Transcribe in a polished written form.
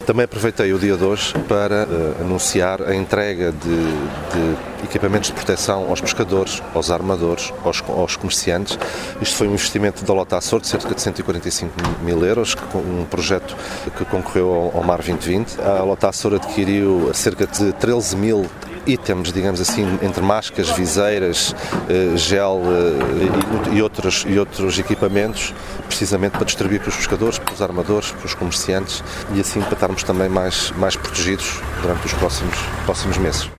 Também aproveitei o dia de hoje para anunciar a entrega de equipamentos de proteção aos pescadores, aos armadores, aos comerciantes. Isto foi um investimento da Lota Açor de cerca de 145 mil euros, um projeto que concorreu ao Mar 2020. A Lota Açor adquiriu cerca de 13 mil itens, digamos assim, entre máscaras, viseiras, gel e outros equipamentos, precisamente para distribuir para os pescadores, para os armadores, para os comerciantes e assim para estarmos também mais protegidos durante os próximos meses.